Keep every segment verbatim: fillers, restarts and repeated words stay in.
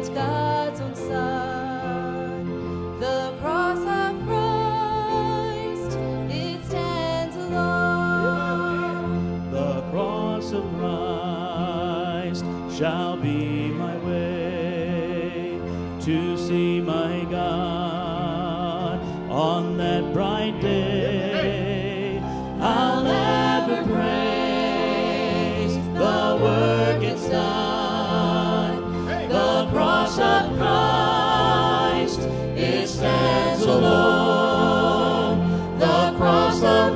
but God's own Son. The cross of Christ, it stands alone. The cross of Christ shall be my way to see my God on that bright day. I'll ever praise the work it's done. The cross of Christ, it stands alone. The cross of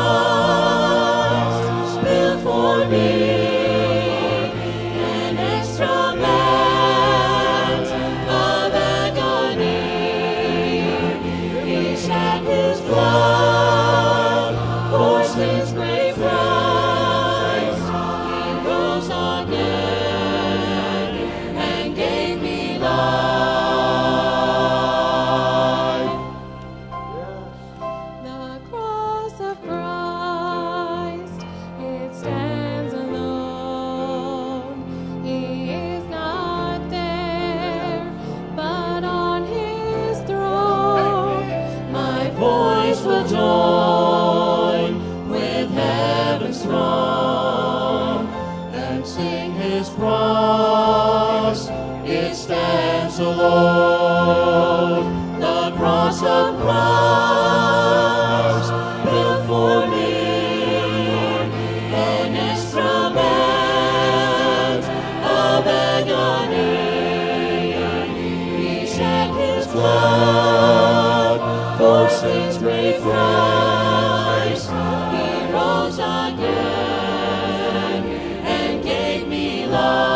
Christ, built for me. Alone, the cross of Christ, built for me, an instrument of agony. He shed his blood for sin's great price. He rose again and gave me life.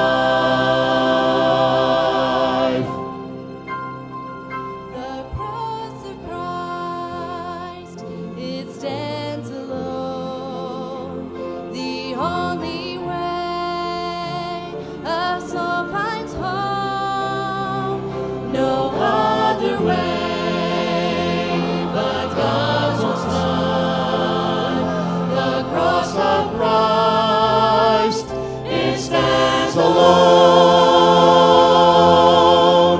Alone.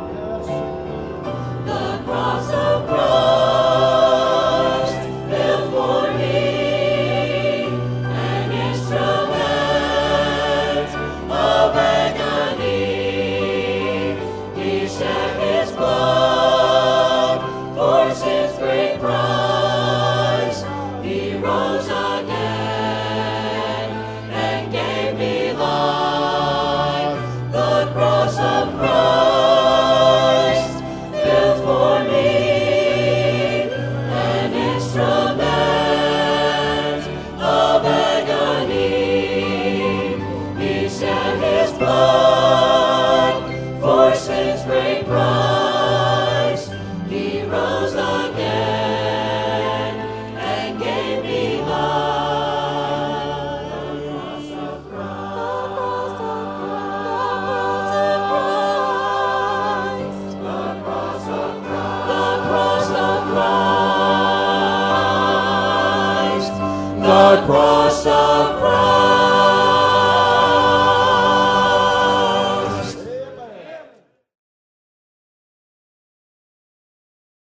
The cross of Christ, built for me, an instrument of agony. He shed his blood for sin's great price. He rose again and gave me life. The cross of Christ, built for me, an instrument of agony. He shed his blood for sin's great price. He rose again and gave me life. The cross of Christ. The cross of Christ. The cross of Christ.